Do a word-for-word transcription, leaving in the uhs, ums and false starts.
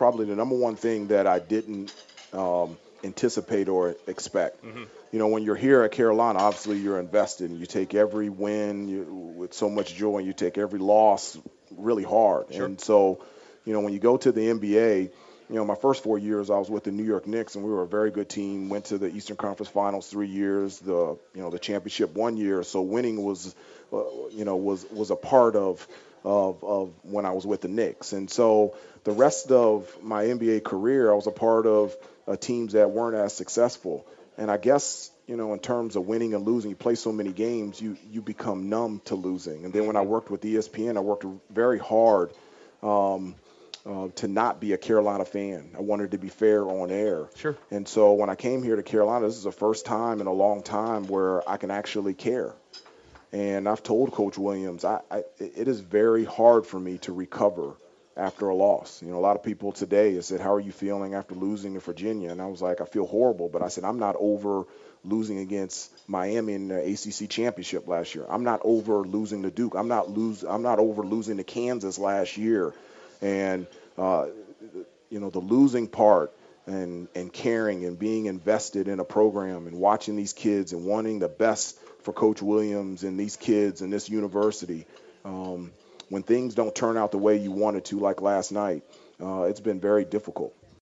probably the number one thing that I didn't um, anticipate or expect. Hmm. You know, when you're here at Carolina, obviously you're invested and you take every win you, with so much joy and you take every loss really hard. Sure. And so, you know, when you go to the N B A, you know, my first four years I was with the New York Knicks and we were a very good team. Went to the Eastern Conference Finals three years, the you know the championship one year. So winning was, uh, you know, was was a part of of of when I was with the Knicks. And so the rest of my N B A career, I was a part of uh, teams that weren't as successful. And I guess, you know, in terms of winning and losing, you play so many games, you you become numb to losing. And then when I Hmm. worked with E S P N, I worked very hard um, uh, to not be a Carolina fan. I wanted to be fair on air. Sure. And so when I came here to Carolina, this is the first time in a long time where I can actually care. And I've told Coach Williams, I, I it is very hard for me to recover after a loss. You know, a lot of people today have said, "How are you feeling after losing to Virginia?" And I was like, "I feel horrible," but I said, "I'm not over losing against Miami in the A C C championship last year. I'm not over losing to Duke. I'm not lose. I'm not over losing to Kansas last year." And uh, you know, the losing part and and caring and being invested in a program and watching these kids and wanting the best for Coach Williams and these kids and this university. Um, when things don't turn out the way you wanted to, like last night, uh, it's been very difficult.